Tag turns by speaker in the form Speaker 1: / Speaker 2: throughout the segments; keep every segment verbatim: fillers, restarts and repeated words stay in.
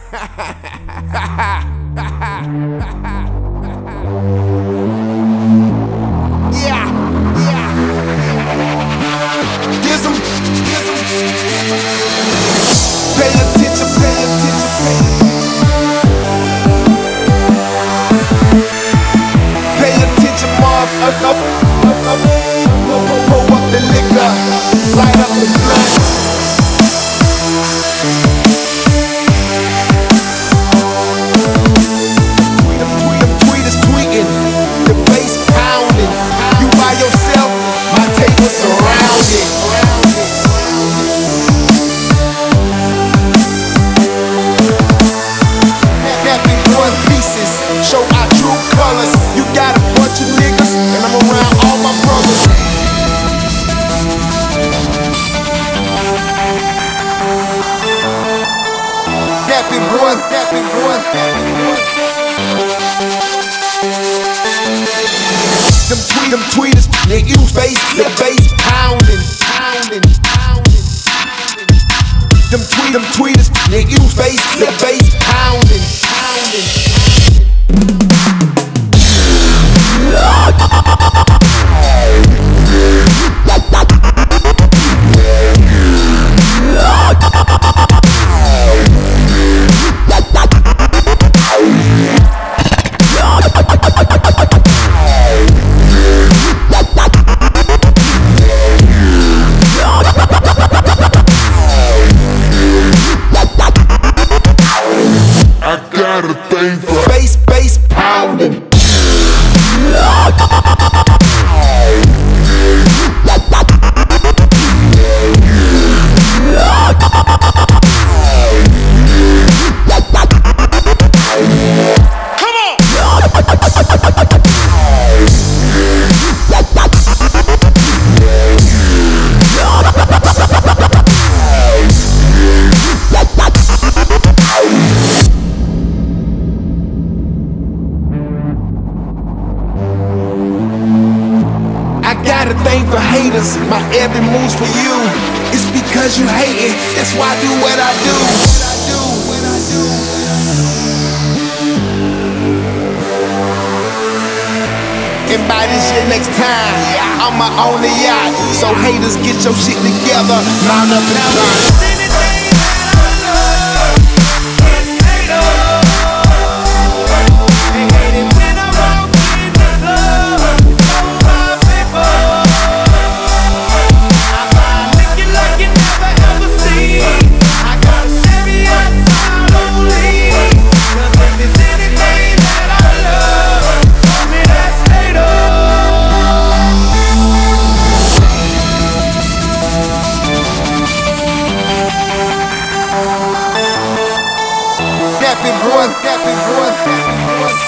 Speaker 1: Yeah, yeah. Gizzle, gizzle. Pay attention, pay attention, pay Pay attention, motherfucker. Pour up the liquor, light up the blunt. Surrounded. Napping one pieces, show our true colors. You got a bunch of niggas, and I'm around all my brothers. Napping one, napping one, napping one. Them tweet, them tweeters, they use bass, the bass pounding, pounding, pounding. Them tweet, them tweeters, they use bass, the bass pounding, pounding, bass, bass pounding. Come on. I got a thing for haters, my every move's for you. It's because you hate it, that's why I do what I do. What I do, what I do. And by this year next time, I'ma own the yacht. So haters, get your shit together, mount up and try. Napping one, napping one, napping one.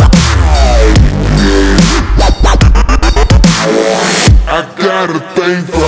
Speaker 1: I got a thing for